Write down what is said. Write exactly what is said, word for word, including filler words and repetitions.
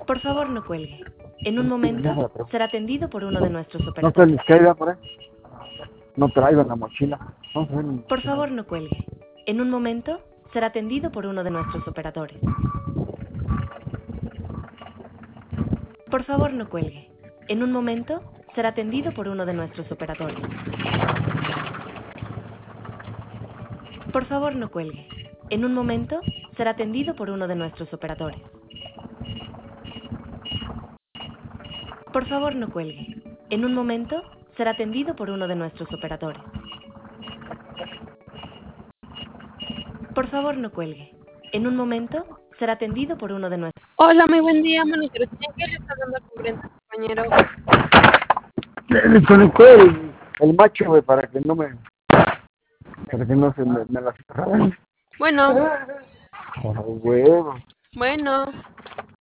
Por favor, no cuelgue. En un momento será atendido por uno de nuestros No operadores. te les caiga por ahí. No traigo en la mochila. No, ven. Por favor, no cuelgue. En un momento será atendido por uno de nuestros operadores. Por favor, no cuelgue. En un momento será atendido por uno de nuestros operadores. Por favor, no cuelgue. En un momento será atendido por uno de nuestros operadores. Por favor, no cuelgue. En un momento será atendido por uno de nuestros operadores. Por favor, no cuelgue. En un momento será atendido por uno de nuestros... Hola, muy buen día, monitor. ¿Qué le está dando con Brenda, compañero? Le desconecté el, el macho, güey, para que no me... Para que no se me, me las... Bueno, Por huevo. bueno.